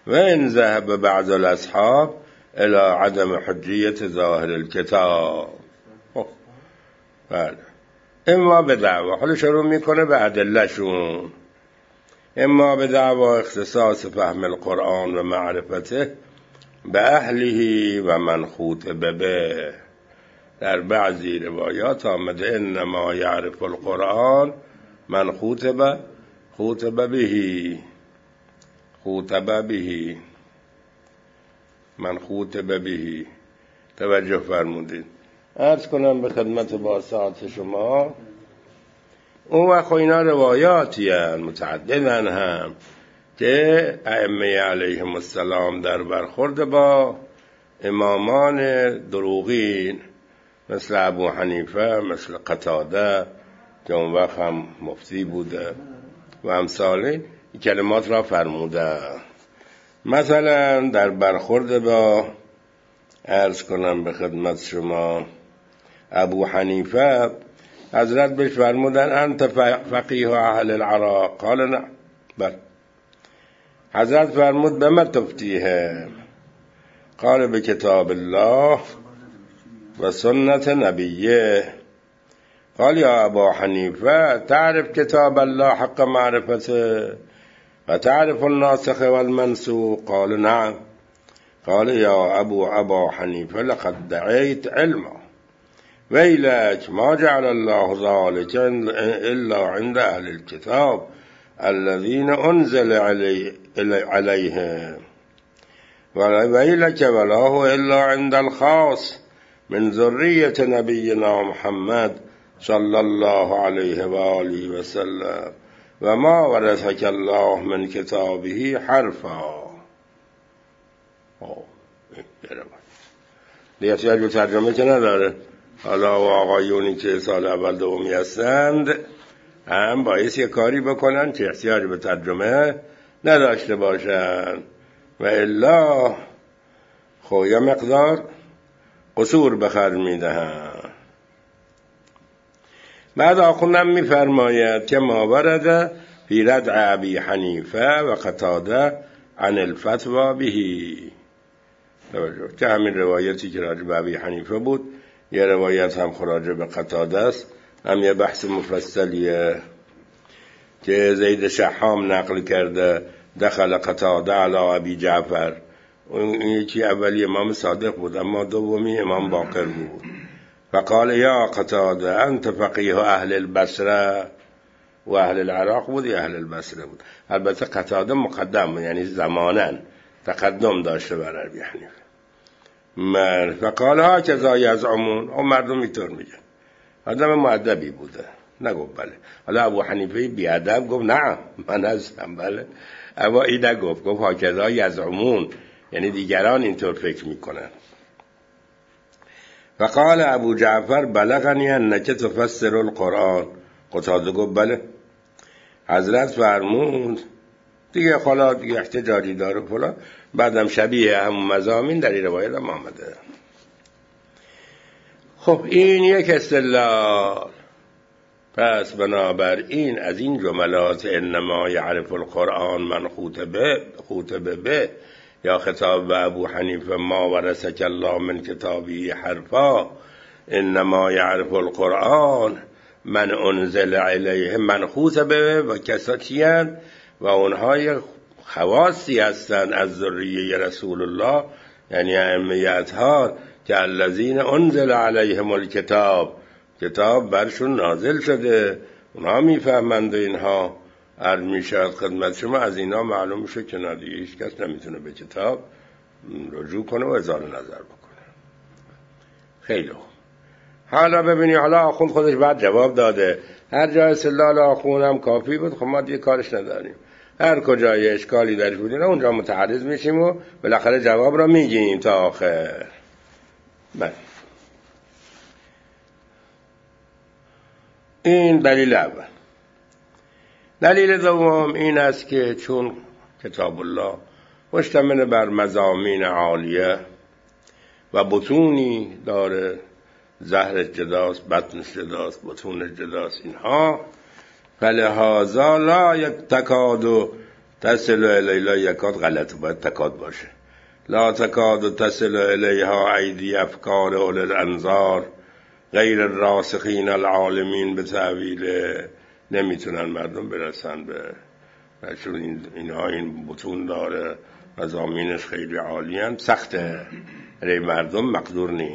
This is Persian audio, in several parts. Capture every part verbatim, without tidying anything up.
و این ذهب بعض الاصحاب الى عدم حجیت ظاهر الکتاب. بله، اما به دعوا، حالا شروع میکنه به ادلهشون، اما به دعوا اختصاص فهم القرآن و معرفته به اهله و من خوطب به. در بعضی روایات آمده انما یعرف القرآن من خوطب خوطب بهی خوطب بهی من خوطب بهی. توجه فرمودید. عرض کنم به خدمت با ساعت شما، اون وقت اینا روایاتی هستند متعددن هم که ائمه علیهم السلام در برخورد با امامان دروغین مثل ابو حنیفه، مثل قتاده که اون وقت هم مفتی بوده و امثال این کلمات را فرموده. مثلا در برخورد با عرض کنم به خدمت شما ابو حنیفه، حضرت بهش فرمودن انت فقیه اهل العراق، قال نه. بله. حضرت فرمود بما تفتیه، قال به کتاب الله و سنت نبیه. قال یا ابا حنیفه تعرف کتاب الله حق معرفته و تعرف الناسخ والمنسوخ؟ قال نعم. قال یا ابو ابا حنیفه لقد دعیت علما ویلک ما جعل الله ذلك الا عند اهل الكتاب الذين انزل علي عليهم ویلک ولا هو الا عند الخاص من ذریة نبینا محمد صلی الله علیه و آله و سلم و ما ورثک الله من کتابه حرفا. دیگه احتیاج به ترجمه که نداره. حالا و آقایونی که سال اول دومی هستند هم باید یه کاری بکنن که احتیاج به ترجمه نداشته باشن و الا خو یا مقدار قصور بخر میدهن. بعد آخوندم میفرماید که ما ورده فی ردع ابی حنیفه و قتاده عن الفتوى بهی. که همین روایتی که راجع به ابی حنیفه بود، یه روایت هم راجع به قتاده است، هم یه بحث مفصلیه که زید شحام نقل کرده دخل قتاده علی ابی جعفر. اون یکی اولی امام صادق بود، اما دومی امام باقر بود. فقال یا قتاده انت فقیه اهل البصره، و اهل العراق بود یا اهل البصره بود. البته قتاده مقدم، یعنی زمانن تقدم داشته بر ابی حنیفه. من فقال ها کذا یزعمون، او مردم اینطور میگن. آدم مؤدبی بوده، نگفت بله. حالا ابو حنیفه بی ادب گفت نه من هستم بله، اما این نگفت، گفت ها کذا یزعمون، یعنی دیگران اینطور فکر میکنن. فقال ابو جعفر بلغنی انک تفسر القرآن. قتاده گفت بله. حضرت فرمود دیگه خلا دیگه احتجاجی داره فلان. بعدم شبیه همون مضامین در این روایت هم آمده. خب این یک استدلال. پس بنابراین از این جملات انما یعرف القرآن من خوطبه خوطبه به یا خطاب به ابو حنیفه ما ورثک الله من کتابی حرفا، انما یعرف القرآن من انزل علیه من خوطبه و کساتی هستند و اونهای خواصی هستند از ذریه رسول الله، یعنی ائمه ها که الذین انزل علیهم الکتاب، کتاب برشون نازل شده، اونها میفهمند. اینها عرض میشد خدمت شما از اینا معلوم میشه که نه دیگه هیچ کس نمیتونه به کتاب رجوع کنه و اظهار نظر بکنه. خیلی خوب. حالا ببینی، حالا آخوند خودش بعد جواب داده، هر جای استدلال آخوند هم کافی بود، خب ما دیگه کارش نداریم. هر کجای اشکالی درش بود نه اونجا متعرض میشیم و بالاخره جواب را میگیم تا آخر. بله. این دلیل اول. دلیل دوم این است که چون کتاب الله مشتمل بر مضامین عالیه و بطونی داره، ظهر جداست، بطن جداست، بطون جداست، اینها فلهذا لا یتکاد تصل الیها یکاد غلط، باید تکاد باشه. لا تکاد و تصل الیها ایدی افکار اول الانظار غیر الراسخین العالمین به تعویل. نمیتونن مردم برسن به، چون این اینها این بطون داره مضامینش خیلی عالی هست، سخته برای مردم مقدور نی.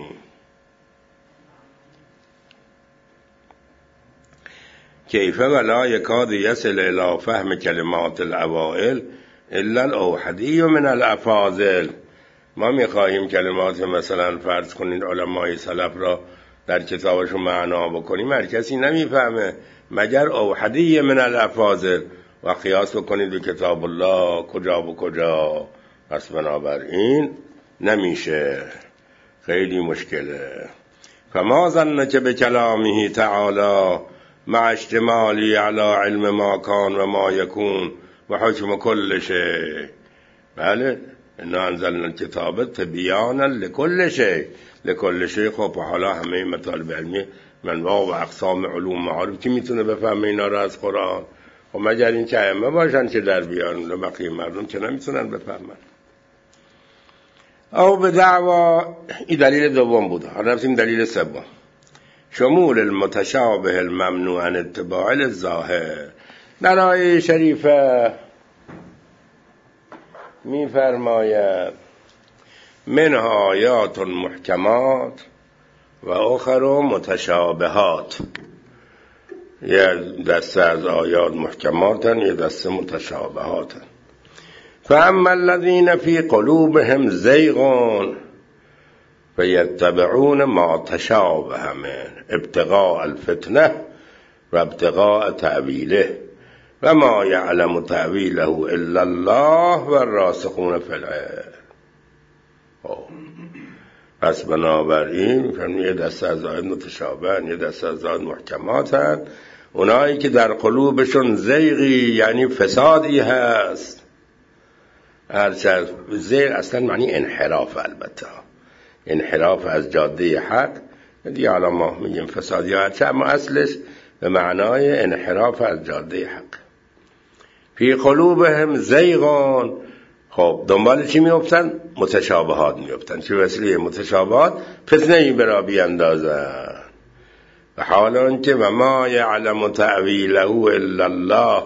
کیفه ولا یکاد یصل الی فهم کلمات الاوائل الا الاوحدی من الافاضل. ما میخواهیم کلمات مثلا فرض کنید علمای سلف را در کتابشون معنا بکنیم، هر کسی نمیفهمه مگر اوحدی من الافاضل، و قیاس بکنید به کتاب الله کجا و کجا. پس بنابراین نمیشه، خیلی مشکله. فما ظنک به کلامه تعالی مع اشتمالی علی علم ما کان و ما یکون و حکم کل شیء. بله انا انزلنا الکتاب تبیانا لکل شیء. لکل شیء خب حالا همه مطالب علمی منواع و اقسام علوم معارف کی میتونه بفهمه اینا رو از قرآن؟ خب مگر این که ائمه باشن که در بیان، بقیه مردم که نمیتونن بفهمن. او به دعوا، این دلیل دوم بود. حالا رفتیم دلیل سوم، شمول المتشابه الممنوع عن اتباع الظاهر. در آیه شریفه می فرماید منها آیات محکمات و اخر متشابهات. یه دسته از آیات محکماتن، یه دسته متشابهاتن. فاما الذین فی قلوبهم زیغ فیتبعون ما تشابه منه ابتغاء الفتنه و ابتغاء تأویله و ما یعلم تأویله الا الله و الراسخون فی العلم. پس بنابراین یه دسته از آیات متشابه، یه دسته از آیات محکمات هست. اونایی که در قلوبشون زیغی یعنی فسادی هست. هرچند زیغ اصلا معنی انحراف، البته انحراف از جاده حق دیگه، حالا ما میگیم فساد یا هرچند، اما اصلش به معنای انحراف از جاده حق. فی قلوبهم زیغون. خب دنبال چی میافتن؟ متشابهات میافتن. چه وسیله متشابهات؟ فتنه ای برا بیاندازن. و حالا که و ما یعلم تأویله الا الله،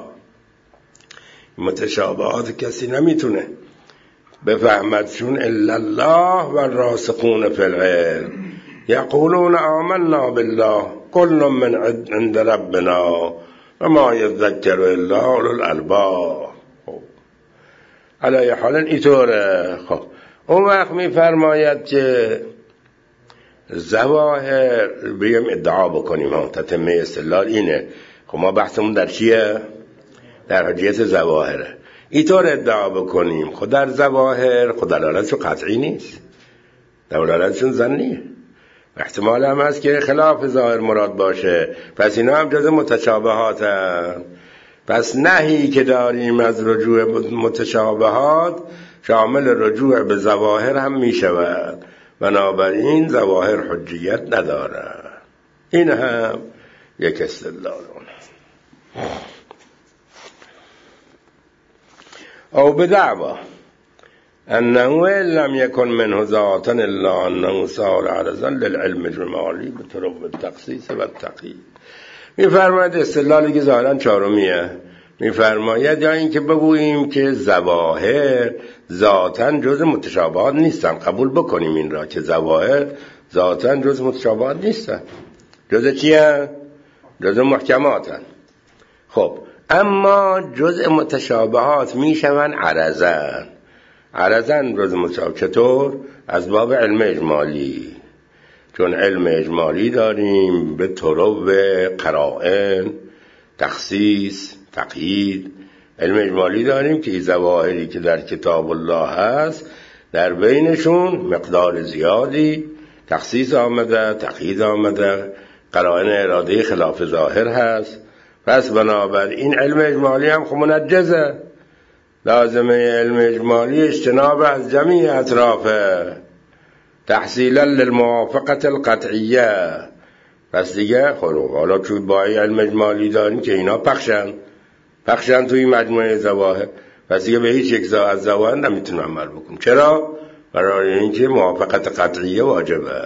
متشابهات کسی نمیتونه بفهمدشون الا الله و الراسخون فی العلم یقولون آمنا بالله کل من عند ربنا و ما یذکر الا اولو الالباب. علی حالا اینطوره. خب اون وقت میفرماید که ظواهر بیم ادعا بکنیم، ها تتمه استدلال اینه. خب ما بحثمون در چیه؟ در حجیت ظواهره. اینطور ادعا بکنیم خود در ظواهر خود دلالتشون قطعی نیست، دلالتشون ظنیه، احتمال هم هست که خلاف ظاهر مراد باشه. پس اینا هم جز متشابهات هم. پس نهی که داریم از رجوع متشابهات شامل رجوع به ظواهر هم می شود. بنابراین ظواهر حجیت نداره. این هم یک استدلال. او بدعوا انه لم يكن منه ذاتا الا انه صار عرضا للعلم الجمالی به طرق التخصیص و التقیید. میفرماید استدلالی که ظاهرا چهارمیه، میفرماید یا این که بگوییم که ظواهر ذاتاً جز متشابهات نیستن. قبول بکنیم این را که ظواهر ذاتاً جز متشابهات نیستن، جز چیه؟ جز محکماتن. خب اما جز متشابهات میشون عرضن. عرضن جز متشابه چطور؟ از باب علم اجمالی، چون علم اجمالی داریم به طرق قرائن، تخصیص، تقیید. علم اجمالی داریم که ظواهری که در کتاب الله هست در بینشون مقدار زیادی تخصیص آمده، تقیید آمده، قرائن اراده خلاف ظاهر هست. پس بنابراین علم اجمالی هم خب منجزه. لازمه علم اجمالی اجتناب از جمیع اطرافه تحصیلا للموافقت القطعیه. پس دیگه خب حالا چون با علم اجمالی داریم که اینا پخشن پخشن توی مجموعه ظواهر، پس دیگه به هیچ یک از ظواهر نمیتونیم عمل بکنیم. چرا؟ برای اینکه موافقت قطعیه واجبه.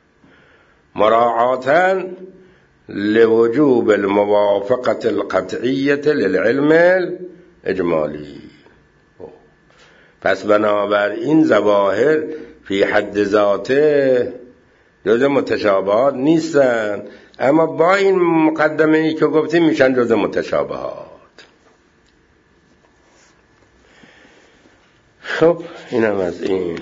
مراعاتا لوجوب الموافقت القطعیه للعلم الاجمالی. پس بنابراین ظواهر فی حد ذاته جز متشابهات نیستن، اما با این مقدمه ای که گفتیم میشن جز متشابهات. خب اینم از این.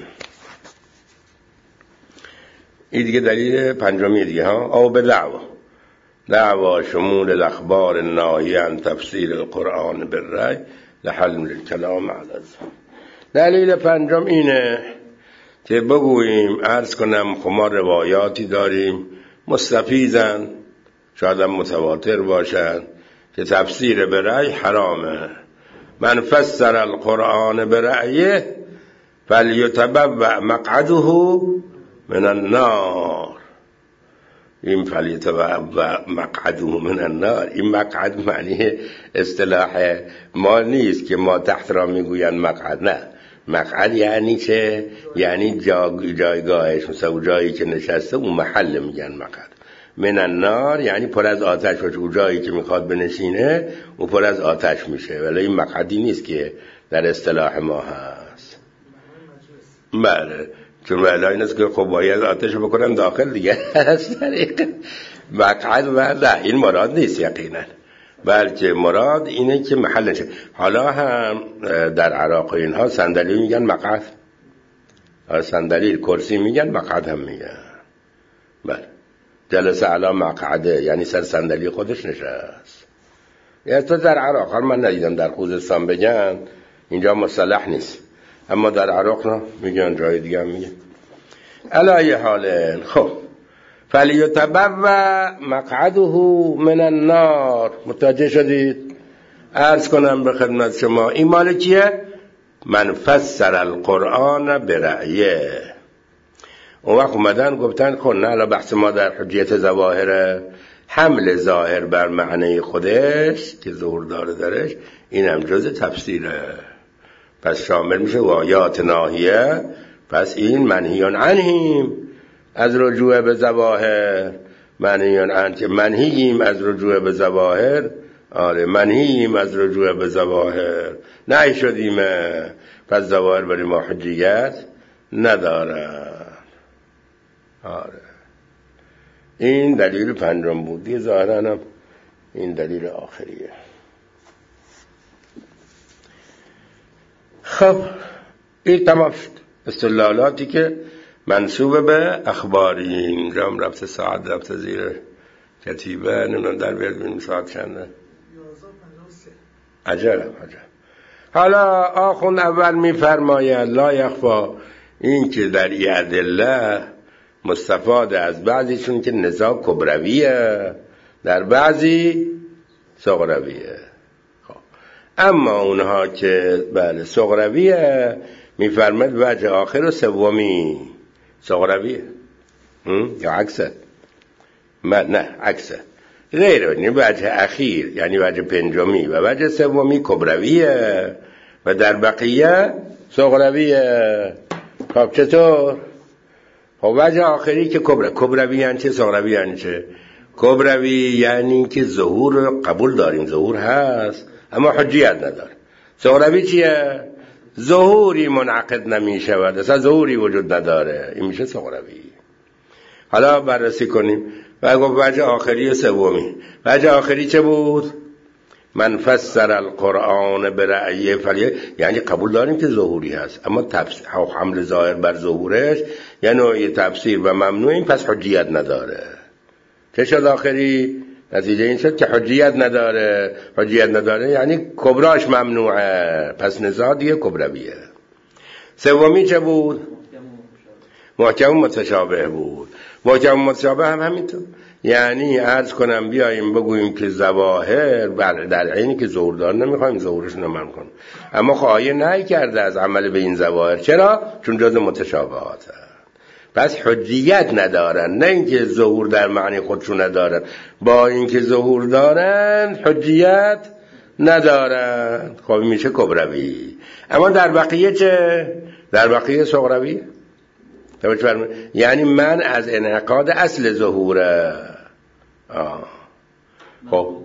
این دیگه دلیل پنجمی دیگه ها. او به دعوا دعوا شمول الاخبار الناهیه عن تفسیر القرآن بالرأی لحل الکلام علی الظن. دلیل پنجم اینه که بگوییم، عرض کنم خب ما روایاتی داریم مستفیضن، شاید هم متواتر باشن، که تفسیر به رأی حرامه. من فسر القرآن برأیه فلیتبوأ مقعده من النار. این فلیتبوأ مقعده من النار، این مقعد معنی اصطلاح ما نیست که ما تحت را میگوین مقعد، نه. مقعد یعنی چه؟ یعنی جا جایگاهش، مثلا جایی که نشسته اون محل میگن مقعد. من النار یعنی پر از آتش باشه، اون جایی که میخواد بنشینه اون پر از آتش میشه، ولی این مقعدی نیست که در اصطلاح ما هست. بله، چون ولی این است که خب باید آتش بکنم داخل دیگه از طریق مقعد. و نه، این مراد نیست یقینا، بلکه مراد اینه که محل نشه. حالا هم در عراق اینها صندلی میگن مقعد، صندلی کرسی میگن مقعد هم میگن. بله، جلسه علی مقعده یعنی سر صندلی خودش نشست. یا تو در عراق، هم من ندیدم در خوزستان بگن، اینجا مصطلح نیست، اما در عراق نه میگن، جای دیگه هم میگن. علی حال خب فلیتبوأ مقعده من النار. متوجه شدید؟ عرض کنم به خدمت شما این مال کیه؟ من فسر القرآن برأیه. اون وقت اومدن گفتن خب نه، الان بحث ما در حجیت ظواهره، حمل ظاهر بر معنی خودش که ظهور داره درش، این هم جز تفسیره، پس شامل میشه و آیات ناهیه. پس این منهیان عنهم از رجوع به ظواهر، منهیان عن که منهییم از رجوع به ظواهر. آره، منهییم از رجوع به ظواهر، نهی شدیم، پس ظواهر برای ما حجیت ندارن. آره، این دلیل پنجم بود دیگه. ظاهراً هم این دلیل آخریه. خب این تمام شد استدلالاتی که منسوب به اخبارین. اینجا هم رفت ساعت رفت زیر کتیبه، نمیدونم در بیاد بینیم ساعت چنده. عجب عجب. حالا آخون اول میفرماید لا یخفا، این که در این ادله مستفاده از بعضیشون که نزاع کبرویه، در بعضی صغرویه. خب اما اونها که بله صغرویه میفرماید وجه آخر و سومی صغرویه یا عکسه؟ نه عکسه، غیره، یعنی وجه اخیر یعنی وجه پنجمی و وجه سومی کبرویه و در بقیه صغرویه. خب چطور؟ خب وجه آخری که کبر کبروی یعنی چه؟ صغروی یعنی چه؟ کبروی یعنی که ظهور قبول داریم، ظهور هست اما حجیت نداره. صغروی چیه؟ ظهوری منعقد نمی شود، اصلا ظهوری وجود نداره، این میشه صغروی. حالا بررسی کنیم. و گفت وجه آخری و سومی. وجه آخری چه بود؟ من فسر القرآن برأیه فلیه، یعنی قبول داریم که ظهوری هست اما تفسیر او حمل ظاهر بر ظهورش یعنی نوعی تفسیر و ممنوعیم، پس حجیت نداره. چه شد آخری؟ نتیجه این شد که حجیت نداره. حجیت نداره یعنی کبراش ممنوعه، پس نزاع دیگه کبرویه. سومی چه بود؟ محکم متشابه بود. محکم متشابه هم همینطور، یعنی عرض کنم بیاییم بگوییم که ظواهر در عینی که ظهور دار نمیخوایم ظهورش نمیم کنیم، اما خواهی نهی کرده از عمل به این ظواهر. چرا؟ چون جز متشابهات هست، پس حجیت ندارن. نه اینکه ظهور در معنی خودشون ندارن، با اینکه ظهور دارن حجیت ندارند. خب میشه کبروی. اما در بقیه چه؟ در بقیه صغروی. یعنی من از انعقاد اصل ظهوره. آه. خب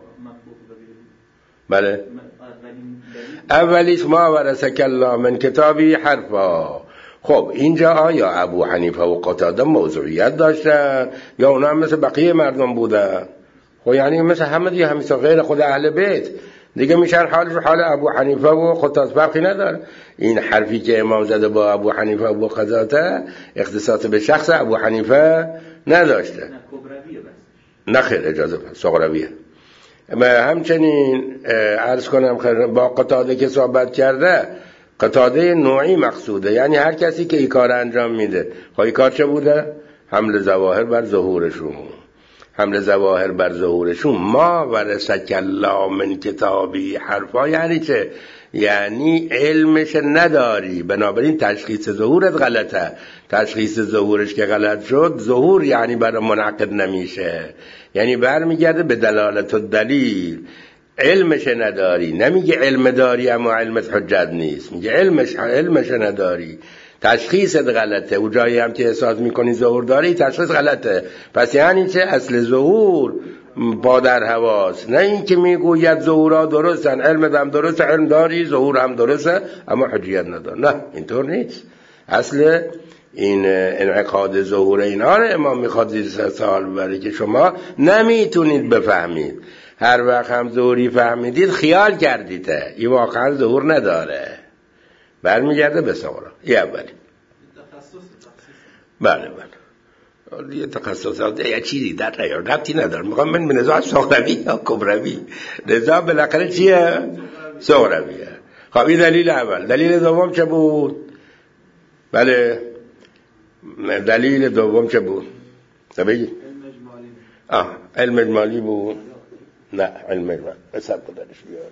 بله اولیش ما ورثک الله من کتابی حرفا. خب اینجا آیا ابو حنیفه و قتاده موضوعیت داشتن یا اونا هم مثل بقیه مردم بودن؟ خب یعنی مثل همه دیگه، همیشه غیر خود اهل بیت دیگه میشن حالش حال ابو حنیفه و قتاده فرقی نداره. این حرفی که امام زده با ابو حنیفه و قتاده اختصاص به شخص ابو حنیفه نداشته. نه خیر، اجازه بده، صغرویه. همچنین عرض کنم با قتاده که صحبت کرده، قتاده نوعی مقصوده، یعنی هر کسی که این کار انجام میده. خب این کار چه بوده؟ حمل ظواهر بر ظهورشون. حمل ظواهر بر ظهورشون. ما ورثک الله من کتابی حرفا یعنی چه؟ یعنی علمش نداری، بنابراین تشخیص ظهورت غلطه. تشخیص ظهورش که غلط شد، ظهور یعنی برای منعقد نمیشه، یعنی برمیگرده به دلالت الدلیل. علمش نداری، نمیگه علم داری اما علمت حجت نیست، میگه علمش علمش نداری، تشخیصت غلطه. و جایی هم که احساس میکنی ظهور داری، تشخیص غلطه. پس یعنی چه؟ اصل ظهور با در حواس، نه این که میگوید ظهورها درستن، علم هم درسته، علم داری، ظهور هم درسته اما حجیت ندار. نه، اینطور نیست. اصل این انعقاد ظهور اینا رو امام میخواد زیر سوال ببره که شما نمیتونید بفهمید. هر وقت هم ظهوری فهمیدید خیال کردیده، این واقعا ظهور نداره، برمیگرده به صغرا. این اولی. بله بله، یه تخصصات یه چیزی در نیار، ربطی نداره. میخوام من به نظام صغروی یا کبروی. نظام بالاخره چیه؟ صغرویه. خب این دلیل اول. دلیل دوم چه بود؟ بله، دلیل دوم چه بود؟ بگی. آه علم اجمالی بود. نه علم اجمالی بسر کدرش بیاره.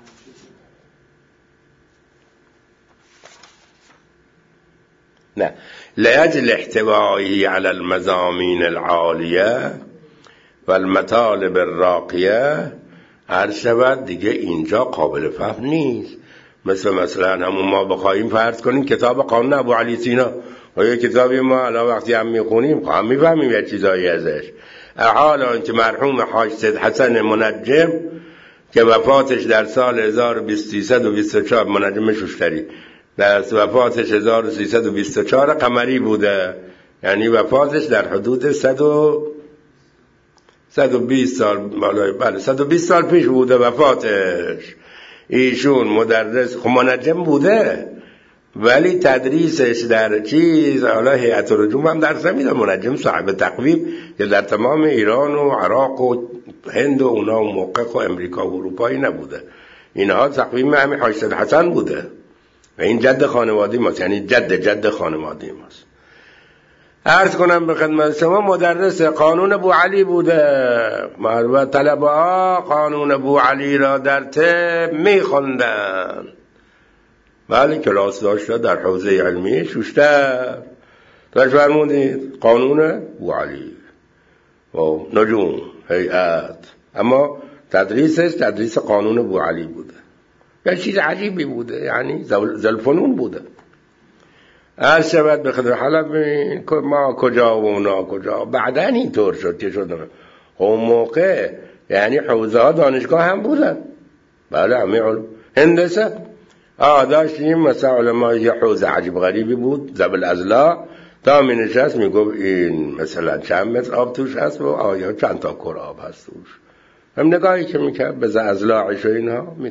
نه، لأجل احتوائه على المضامین العالیه و المطالب الراقیه، هر شود دیگه اینجا قابل فهم نیست. مثل مثلا همون ما بخواهیم فرض کنیم کتاب قانون ابو علی سینا، و یه کتابی ما الان وقتی هم میخونیم هم میفهمیم یه چیزایی ازش. حالا اینکه مرحوم حاج سید حسن منجم که وفاتش در سال هزار و سیصد و بیست و چهار، منجم شوشتری، در وفاتش هزار و سیصد و بیست و چهار قمری بوده، یعنی وفاتش در حدود صد و بیست سال، بله صد و بیست سال پیش بوده وفاتش. ایشون مدرس خب منجم بوده، ولی تدریسش در چیز، حالا هیئت الرجوم هم درس نمیدن. منجم صاحب تقویم که در تمام ایران و عراق و هند و اونا و موقع و امریکا و اروپایی نبوده، اینها تقویم همین حاج سید حسن بوده و این جد خانواده ماست، یعنی جد جد خانواده ماست. عرض کنم به خدمت شما مدرس قانون ابو علی بوده و طلبه ها قانون ابو علی را در طب میخوندن. بله کلاس داشته در حوزه علمی شوشتر. توش فرمودید قانون ابو علی و نجوم هیئت، اما تدریسش تدریس قانون ابو علی بوده. یه چیز عجیبی بوده، یعنی زلفنون بوده. هر شود به خدمت حالا ما کجا و اونا کجا. بعدن اینطور شد که شد اون موقع یعنی حوزه ها دانشگاه هم بودن. بله همه علوم. هندسه آه داشتیم مثلا علماء یه حوزه عجیب غریبی بود، زبل ازلا تا می نشست می گفت این مثلا چند متر آب توش هست و آیا چند تا کر آب هست توش. هم نگاهی که میکرد به ازلاعش و اینها می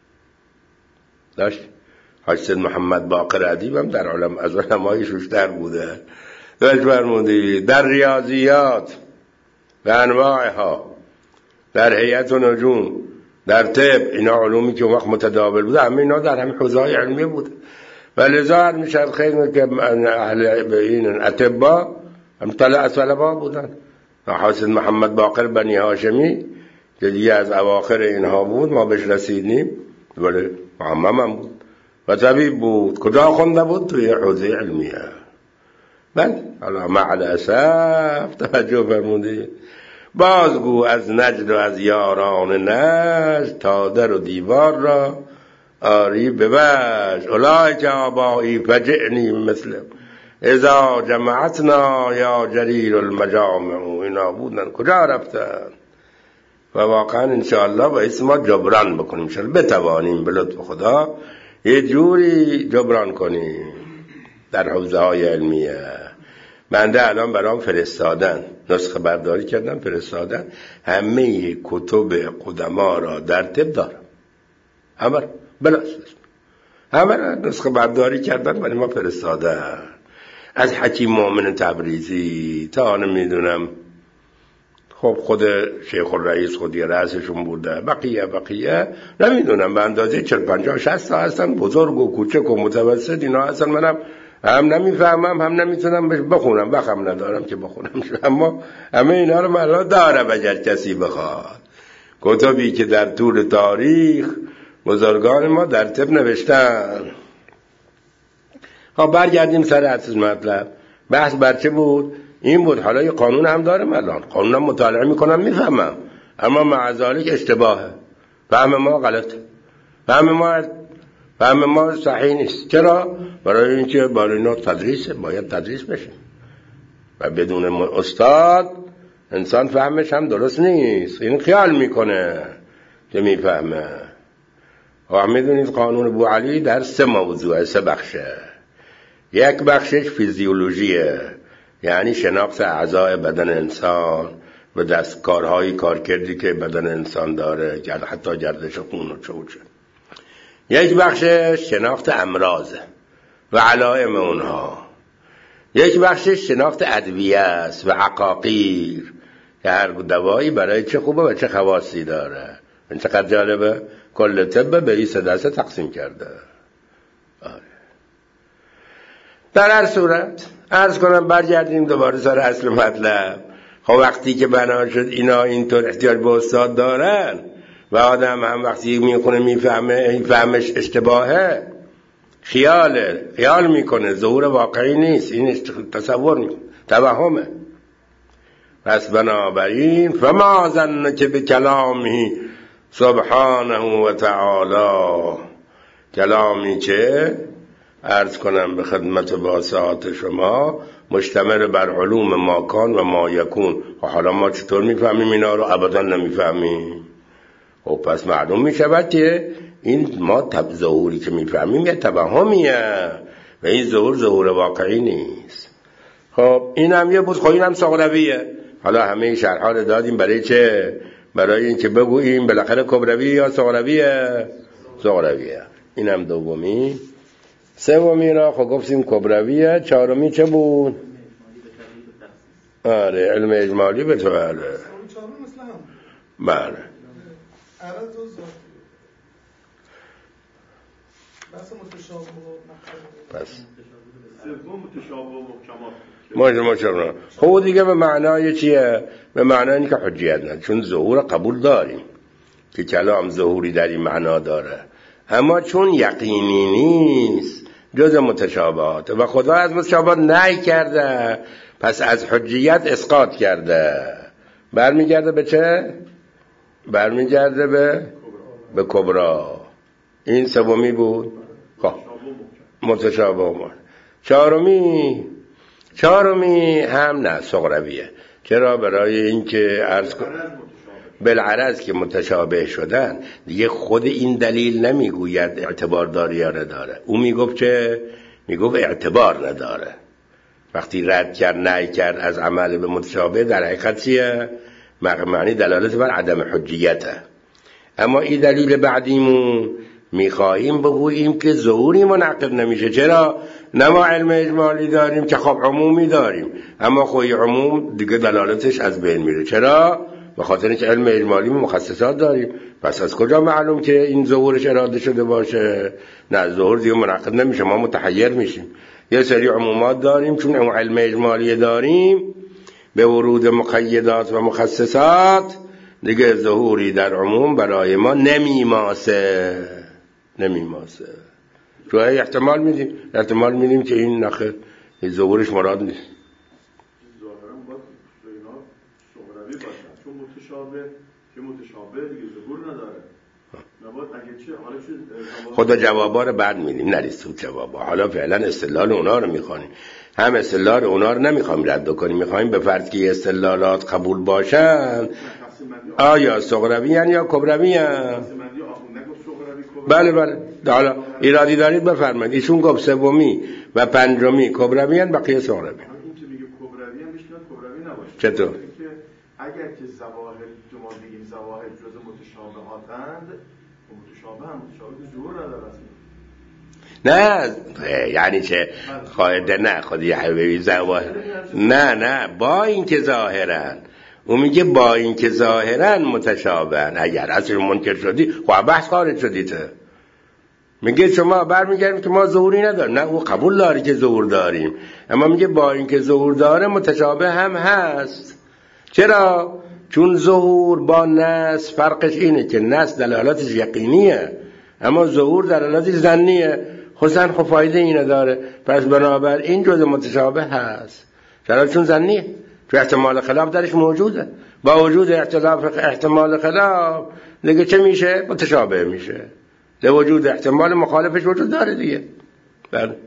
داشت. حاج سید محمد باقر ادیب هم در علم از علمای شوشتر بوده. داشت فرمودی در ریاضیات و انواعها، در هیئت و نجوم، در طب، اینا علومی که وقت متداول بوده، همه اینا در همین حوزه‌های علمی بوده. و لذا میشد خیلی که اهل این اطباء هم طلع طلبا بودن. حاج سید محمد باقر بنی هاشمی که دیگه از اواخر اینها بود، ما بهش رسیدیم، ولی معمم هم بود و طبیب بود. کجا خونده بود؟ توی حوزه علمیه. بله حالا مع الاسف توجه فرمودید بازگو از نجد و از یاران نجد، تا در و دیوار را آری ببشت. اولئک آبایی فجئنی مثل اذا جمعتنا یا جریر المجامع. اینا بودن کجا رفتن؟ و واقعا انشاءالله باید ما جبران بکنیم، انشاءالله بتوانیم به لطف خدا یه جوری جبران کنیم در حوزه های علمیه. بنده الان برام فرستادن، نسخه برداری کردم فرستادن، همه کتب قدما را در طب دارم، همه بلا اسم همه نسخه برداری کردن برای ما فرستادن، از حکیم مومن تبریزی تا نمیدونم خب خود شیخ الرئیس خودی رأسشون بوده، بقیه بقیه نمیدونم به اندازه چهل پنجاه شصت تا هستن، بزرگ و کوچک و متوسط اینا هستن. منم هم نمیفهمم هم نمیتونم بخونم، وقتم ندارم که بخونم، اما همه اینا رو من دارم اگر کسی بخواد. کتبی که در طول تاریخ بزرگان ما در طب نوشتن. خب برگردیم سر اصل مطلب. بحث بر چه بود؟ این بود. حالا یه قانون هم دارم، الان قانونم مطالعه میکنم میفهمم، اما مع ذلک اشتباهه، فهم ما غلطه، فهم ما فهم ما صحیح نیست. چرا؟ برای اینکه برای اینا تدریسه، باید تدریس بشه و بدون استاد انسان فهمش هم درست نیست. این خیال میکنه که میفهمه. و میدونید قانون ابوعلی در سه موضوع، سه بخشه. یک بخشش فیزیولوژیه، یعنی شناخت اعضای بدن انسان و دستکارهای کارکردی که بدن انسان داره، حتی گردش خون و چوچه. یک بخشش شناخت امراض و علائم اونها. یک بخشش شناخت ادویه است و عقاقیر که هر دوایی برای چه خوبه و چه خواصی داره. این چقدر جالبه، کل طب به این سه دسته تقسیم کرده. آره. در هر صورت عرض کنم برگردیم دوباره سر اصل مطلب. خب وقتی که بنا شد اینا اینطور احتیاج به استاد دارن و آدم هم وقتی میخونه میفهمه این فهمش اشتباهه، خیاله، خیال میکنه، ظهور واقعی نیست، این تصور میکنه، توهمه. پس بنابراین فما ظنک بکلامه سبحانه و تعالی، کلامی که عرض کنم به خدمت واسعات شما مشتمل بر علوم ماکان و ما یکون. حالا ما چطور میفهمیم اینا رو؟ ابدا نمیفهمیم. خب پس معلوم میشود که این ما تب ظهوری که میفهمیم یه توهمیه و این ظهور ظهور واقعی نیست. خب این هم یه بود. خب این هم صغرویه. حالا همه شرحا رو دادیم برای چه؟ برای این که بگوییم بالاخره کبروی یا صغرویه؟ صغرویه. این هم دومی. سومی را خب گفتیم کبرویه. چهارمی چه بود؟ آره علم اجمالی به تو. بله بله پس سوم متشابه و محکمات. خب دیگه به معنای چیه؟ به معنای اینکه حجیت نه، چون ظهور قبول داریم که کلام ظهوری در این معنا داره، اما چون یقینی نیست جز متشابهات و خدا از متشابهات نهی کرده، پس از حجیت اسقاط کرده. برمیگرده به چه؟ برمیگرده به به کبرا. این سومی بود. خب متشابه. چهارمی چهارمی هم نه صغرویه. چرا؟ برای اینکه عرض کنم بالعرض که متشابه شدن دیگه خود این دلیل نمیگوید اعتبار داره یا نداره. او میگفت چه؟ میگفت اعتبار نداره. وقتی رد کرد نهی کرد از عمل به متشابه، در حقیقت چیه؟ معنی دلالت بر عدم حجیته. اما این دلیل بعدیمون میخواهیم بگوییم که ظهوری منعقد نمیشه. چرا؟ نه ما علم اجمالی داریم که خب عمومی داریم، اما خوی عموم دیگه دلالتش از بین میره. چرا؟ به خاطر اینکه علم اجمالی مخصصات داریم. پس از کجا معلوم که این ظهورش اراده شده باشه؟ نه، ظهور دیگه منعقد نمیشه، ما متحیر میشیم. یه سری عمومات داریم، چون علم اجمالی داریم به ورود مقیدات و مخصصات، دیگه ظهوری در عموم برای ما نمیماسه نمیماسه تو احتمال میدیم احتمال میدیم که این نخه ظهورش مراد نیست. ظاهرا باید اینا صغروی باشن، چون که متشابه دیگه ظهور نداره. نباید اگه چه حالا چه خدا جوابا رو بعد میدیم، نریز تو جوابا. حالا فعلا استدلال اونا رو میخوانیم. هم استدلال اونا رو نمیخوایم رد کنیم، میخوایم به فرض که استدلالات قبول باشن. آیا صغروی ان یا کبروی ان؟ بله بله. حالا ایرادی دارید بفرمایید. ایشون گفت سومی و پنجمی کبروی ان، بقیه صغروی. این که میگه کبروی ان میشه کبروی نباشه. چطور؟ اگر که ظواهر که ما بگیم ظواهر جزء متشابهاتند، متشابه هم متشابه ظهور نداره. نه یعنی چه قاعده؟ نه خودی حبیبی ظواهر نه نه با این که ظاهرن، اون میگه با این که ظاهرن متشابهن. اگر اصل منکر شدی خب بحث خارج شدی ته. میگه شما برمیگردیم که ما ظهوری نداریم. نه او قبول داری که ظهور داریم، اما میگه با این که ظهور داره متشابه هم هست. چرا؟ چون ظهور با نس فرقش اینه که نس دلالاتش یقینیه اما ظهور دلالاتش ظنیه. خصوصا خب فایده اینه داره. پس بنابر این جزء متشابه هست. چرا؟ چون ظنیه، چون احتمال خلاف درش موجوده. با وجود اختلاف احتمال خلاف دیگه چه میشه؟ متشابه میشه. به وجود احتمال مخالفش وجود داره دیگه. بله.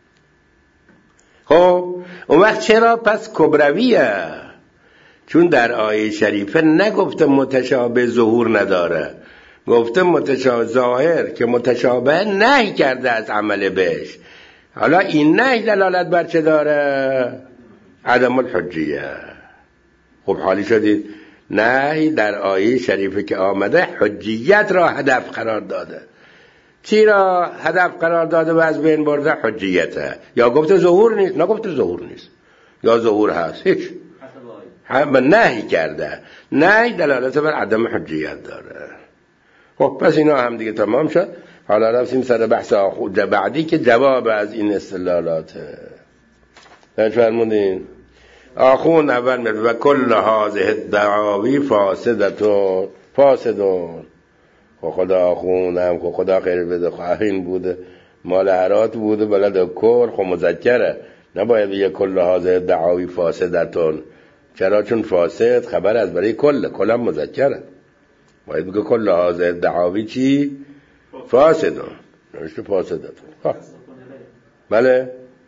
خب اون وقت چرا پس کبرویه؟ چون در آیه شریفه نگفته متشابه ظهور نداره، گفته متشابه ظاهر که متشابه نهی کرده از عمل بهش. حالا این نهی دلالت بر چه داره؟ عدم الحجیه. خب حالی شدید نهی در آیه شریفه که آمده حجیت را هدف قرار داده. چی را هدف قرار داده و از بین برده؟ حجیته. یا گفته ظهور نیست، نه گفته ظهور نیست، یا ظهور هست، هیچ. هم نهی کرده. نهی دلالت بر عدم حجیت داره. خب پس اینا هم دیگه تمام شد. حالا رفتیم سر بحث آخود بعدی که جواب از این استدلالاته. فرمودین آخون اول میگه و کل هذه الدعاوی فاسدتون فاسدون. خب خدا آخون هم خب خدا خیر بده خواهین بوده، مال هرات بوده، بلد کر خب مذکره، نباید بگه کل هذه الدعاوی فاسدتون. چرا؟ چون فاسد خبر از برای کل، کل هم مذکره، باید بگه کل هذه الدعاوی چی؟ فاسدون. نوشته فاسدتون. خب بله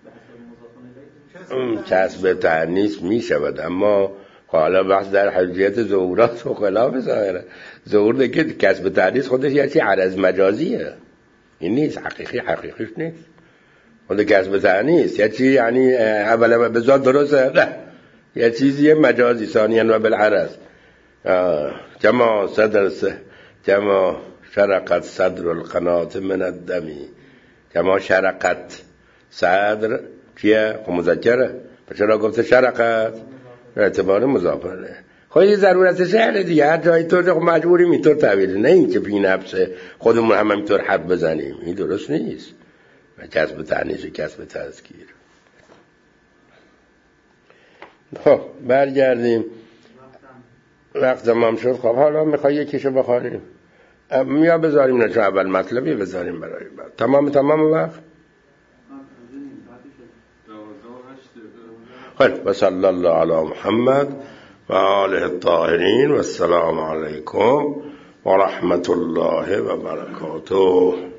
کسب تعنیس می شود، اما حالا بحث در حجیت ظهورات و خلاف ظاهره. ظهور دیگه کسب تعنیس خودش یه چی عرض مجازیه، این نیست حقیقی، حقیقیش نیست. خود کسب تعنیس یه چی یعنی اولا به ذات درسته، نه یه چیزی مجازی، ثانیاً و بالعرض. کما صدر کما شرقت صدر القنات من الدمی. کما شرقت صدر چیه؟ خب مذکره، چرا گفته شرقت؟ اعتبار مضافه. خب این ضرورت شعر دیگه، هر جایی طور مجبوریم اینطور تعبیر، نه این که بی نفسه خودمون هم اینطور حرف بزنیم، این درست نیست. و کسب تعنیس و کسب تذکیر. خب برگردیم، وقت تمام شد. خب حالا میخوای یکیشو بخوانیم یا بذاریم؟ نه چون اول مطلبی بذاریم برای بعد. تمام تمام وقت. خب و صلی الله علی محمد و آله الطاهرین و السلام علیکم و رحمت الله و برکاته.